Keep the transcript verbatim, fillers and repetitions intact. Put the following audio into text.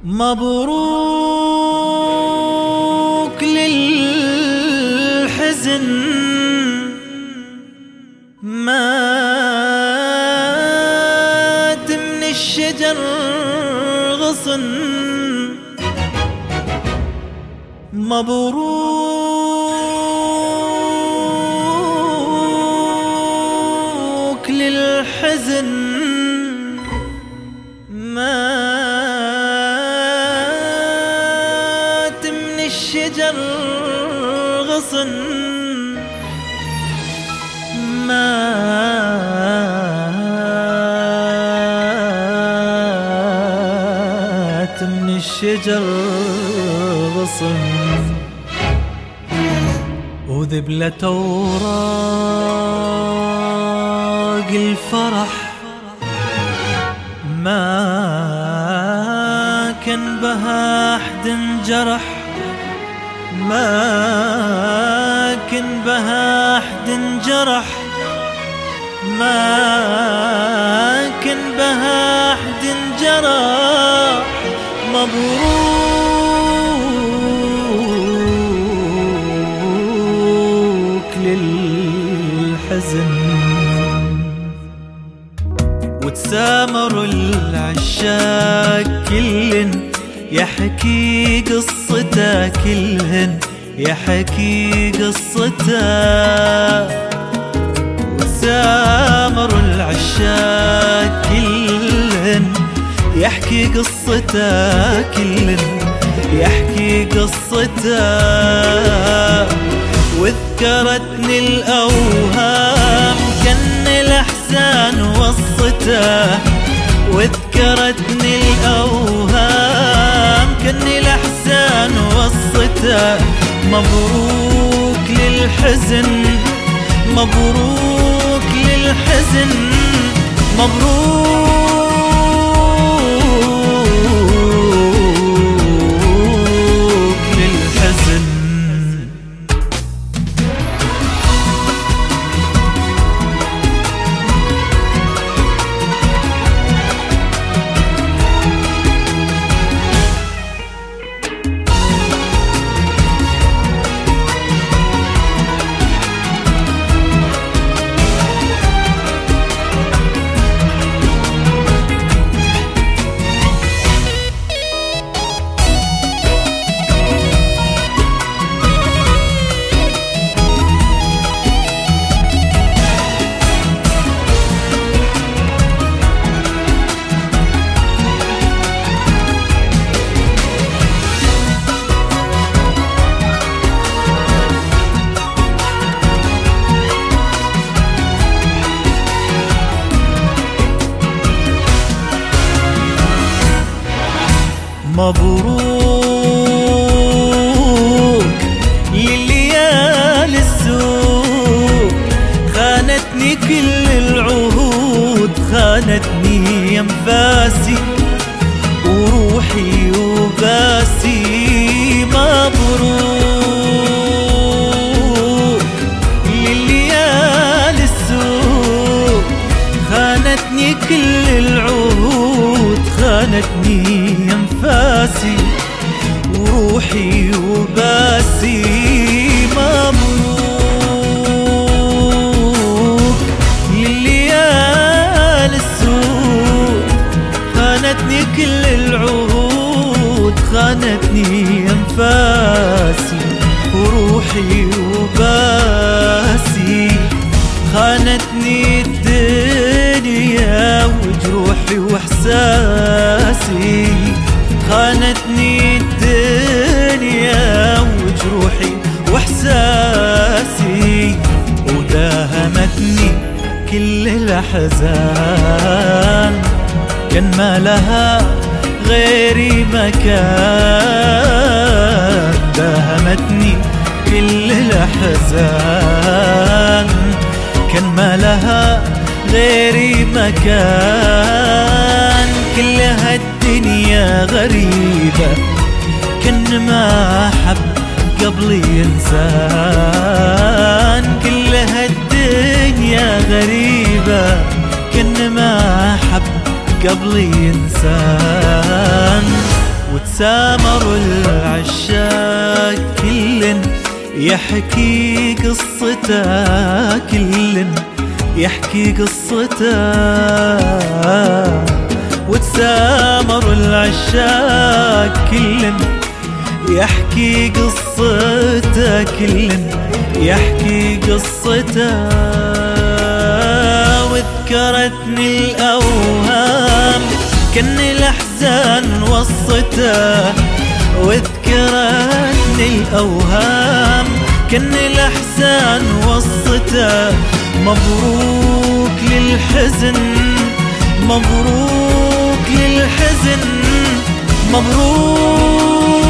مبروك للحزن مات من الشجر غصن. مبروك للحزن مات من الشجر غصن. مات من الشجر غصن. وذبلة أوراق الفرح ما كان بها أحد جرح. ما كان بها أحد جرح. ما كان بها أحد جرح. مبروك للحزن. وتسامر العشاق كلن يحكي قصته. كلهن يحكي قصته. وتسامر العشاق كلهن يحكي قصته. كلن يحكي قصته. وذكرتني الأوهام كأن الأحزان وصته. وذكرتني الأوهام كأن الأحزان وصته. مبروك للحزن. مبروك للحزن. مبروك للحزن. مبروك لليالي السوق. خانتني كل العهود. خانتني أنفاسي وروحي وباسي. مبروك لليالي السوق. خانتني كل العهود. خانتني أنفاسي وروحي وباسي. مبروك لليالي السوق. خانتني كل العهود. خانتني أنفاسي وروحي وباسي. خانتني الدنيا وجروحي واحساسي. خانتني الدنيا وجروحي واحساسي. وداهمتني كل الاحزان كان ما لها غيري مكان. داهمتني كل الاحزان كان ما لها غيري مكان. كل هالدنيا غريبة كن ما حب قبلي إنسان. كل هالدنيا غريبة كن ما حب قبلي إنسان. وتسامر العشاق كل يحكي قصته، كل يحكي قصته. وتسامر العشاق كل يحكي قصته، كل يحكي قصته. وذكرتني الأوهام كأن الأحزان وصته، وذكرتني الأوهام كأن الأحزان وصته. مبروك للحزن، مبروك للحزن، مبروك